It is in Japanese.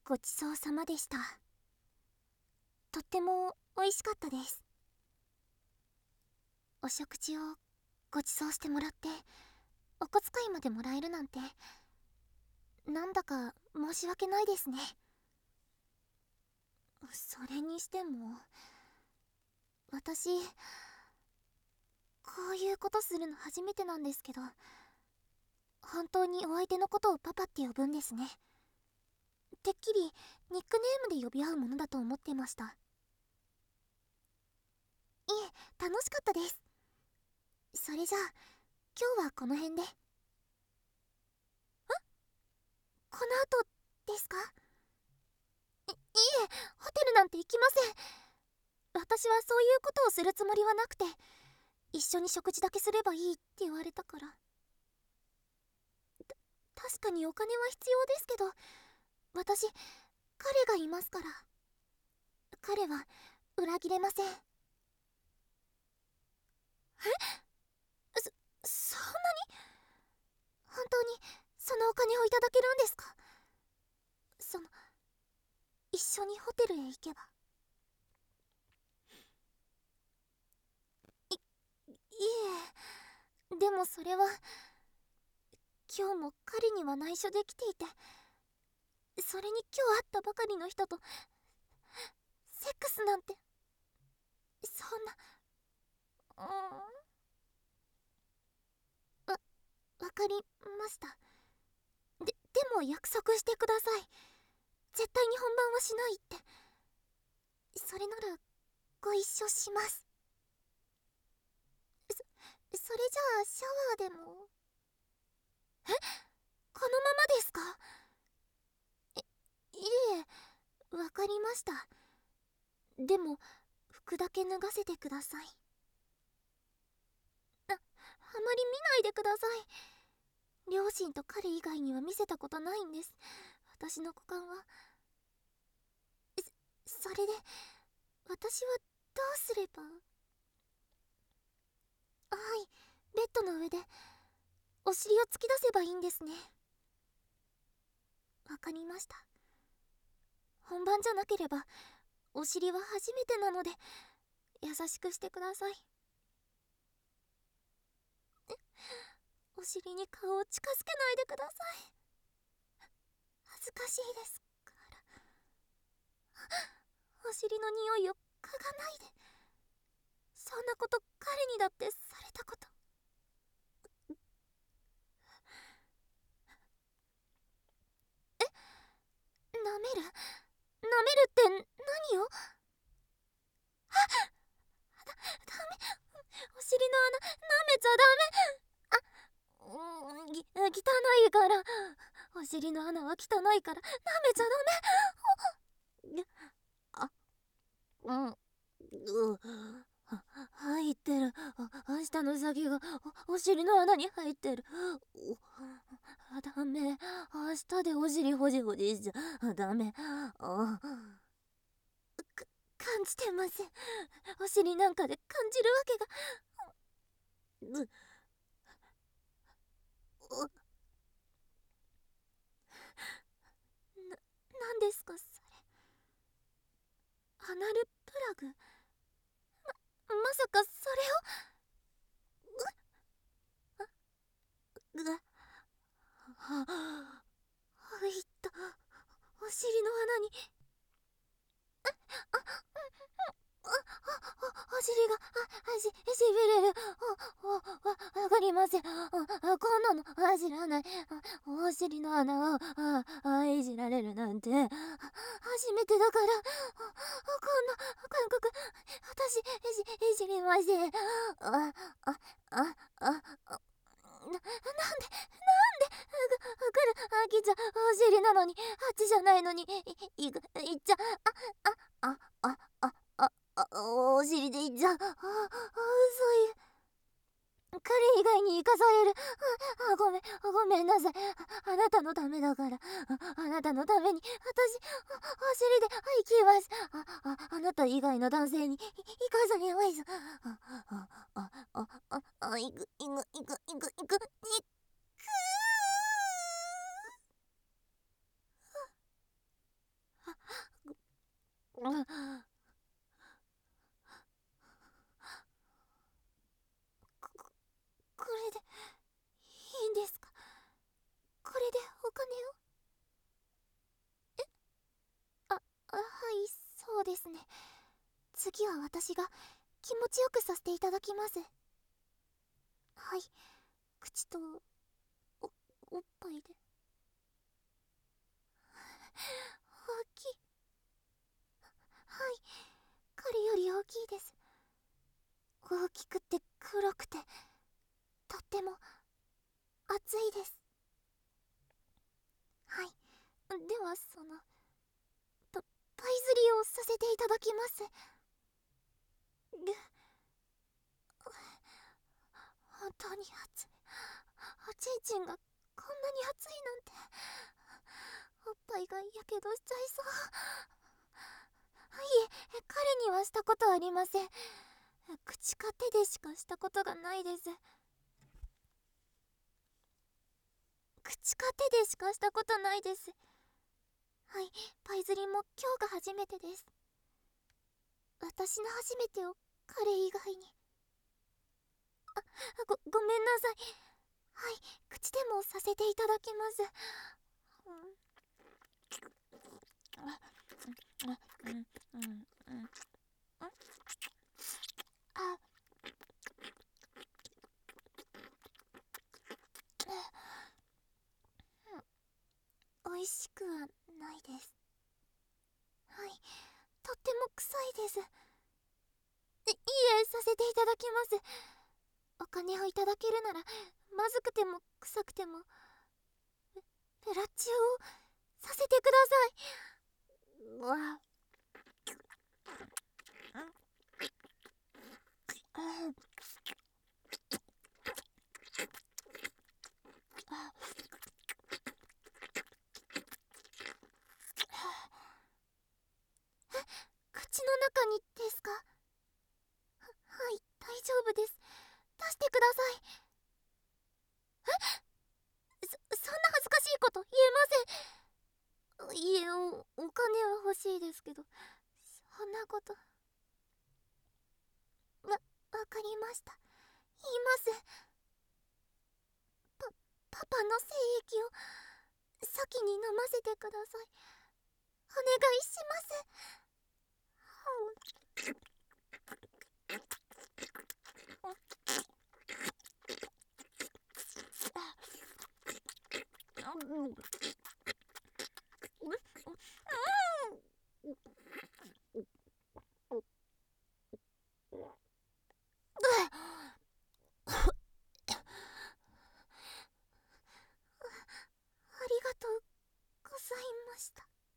ごちそうさまでした。とっても美味しかったです。お食事をご馳走してもらってお小遣いまでもらえるなんて、なんだか申し訳ないですね。それにしても私こういうことするの初めてなんですけど、本当にお相手のことをパパって呼ぶんですね。てっきりニックネームで呼び合うものだと思ってました。いえ、楽しかったです。それじゃあ今日はこの辺で。この後ですか？いえ、ホテルなんて行きません。私はそういうことをするつもりはなくて、一緒に食事だけすればいいって言われたから。確かにお金は必要ですけど、私彼がいますから。彼は裏切れません。そんなに本当にそのお金をいただけるんですか？一緒にホテルへ行けば。いえ、でもそれは今日も彼には内緒で来ていて、それに今日会ったばかりの人とセックスなんて、そんな、わかりました。でも約束してください。絶対に本番はしないって。それならご一緒します。それじゃあシャワーでも。え、このままですか？いえ、わかりました。でも服だけ脱がせてください。あまり見ないでください。両親と彼以外には見せたことないんです、私の股間は。それで私はどうすれば。はい、ベッドの上でお尻を突き出せばいいんですね。わかりました。本番じゃなければお尻は初めてなので優しくしてください。お尻に顔を近づけないでください。恥ずかしいですから。お尻の匂いを嗅がないで。そんなこと彼にだってされたこと。舐めるって何を。ダメ、お尻の穴舐めちゃダメ。汚いから。お尻の穴は汚いから舐めちゃダメ。あ、入ってる。下の先がお尻の穴に入ってる。ダメ。明日でお尻ほじほじしちゃダメ。感じてません。お尻なんかで感じるわけが。なんですかそれ。アナルプラグ。まさかそれを。入ったお尻の穴に。お尻がしびれる。わかりません。こんなの知らない。お尻の穴をいじられるなんて初めてだから。こんな感覚私いじりません。なんで来ちゃお尻なのにあっちじゃないのにいっちゃお尻でいっちゃ嘘彼以外に生かされる。ごめんなさい。あなたのためだから。あなたのために私お尻で行きます。あなた以外の男性に生かされます。いくこれでいいんですか？これでお金を？はい、そうですね。次は私が気持ちよくさせていただきます。はい、口とおっぱいで。大きい。はい、彼より大きいです。大きくて黒くてとっても熱いです。はい、ではパイ釣りをさせていただきます。本当に熱い。おちんちんがこんなに熱いなんて。おっぱいがやけどしちゃいそう。いえ、彼にはしたことありません。口か手でしかしたことがないです。口か手でしかしたことないです。はい、パイ釣りも今日が初めてです。私の初めてを彼以外に。ごめんなさい。はい、口でもさせていただきます。あ、美味しくはないです。はい、とっても臭いです。いえ、させていただきます。お金をいただけるなら、まずくても臭くてもフェラチオをさせてください。うわ、口の中にですか？はい、大丈夫です。出してください。そんな恥ずかしいこと言えません。いえ、お金は欲しいですけど、そんなこと。わかりました。言います。パパの精液を先に飲ませてください。お願いします。ありがとうございました。